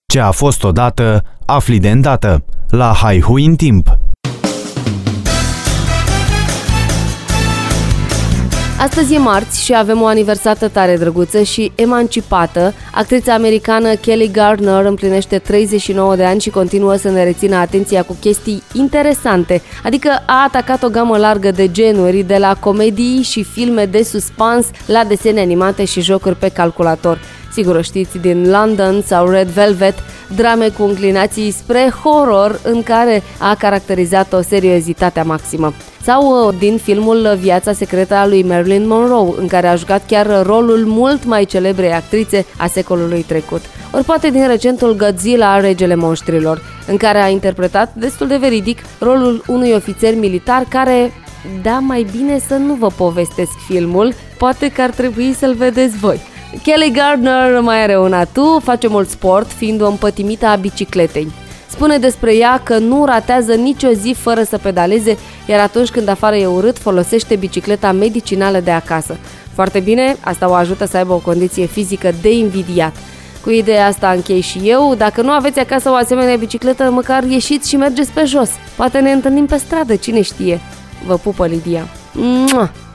Ce a fost odată, afli de îndată, la Haihui în timp. Astăzi e marți și avem o aniversată tare drăguță și emancipată. Actrița americană Kelly Gardner împlinește 39 de ani și continuă să ne rețină atenția cu chestii interesante. Adică a atacat o gamă largă de genuri, de la comedii și filme de suspans la desene animate și jocuri pe calculator. Sigur o știți din London sau Red Velvet, drame cu înclinații spre horror în care a caracterizat o seriozitatea maximă. Sau din filmul Viața secretă a lui Marilyn Monroe, în care a jucat chiar rolul mult mai celebrei actrițe a secolului trecut. Ori poate din recentul Godzilla, Regele Monștrilor, în care a interpretat destul de veridic rolul unui ofițer militar care, da, mai bine să nu vă povestesc filmul, poate că ar trebui să-l vedeți voi. Kelly Gardner mai are un atu, face mult sport, fiind o împătimită a bicicletei. Spune despre ea că nu ratează nicio zi fără să pedaleze, iar atunci când afară e urât, folosește bicicleta medicinală de acasă. Foarte bine, asta o ajută să aibă o condiție fizică de invidiat. Cu ideea asta închei și eu, dacă nu aveți acasă o asemenea bicicletă, măcar ieșiți și mergeți pe jos. Poate ne întâlnim pe stradă, cine știe. Vă pupă Lidia. Mua!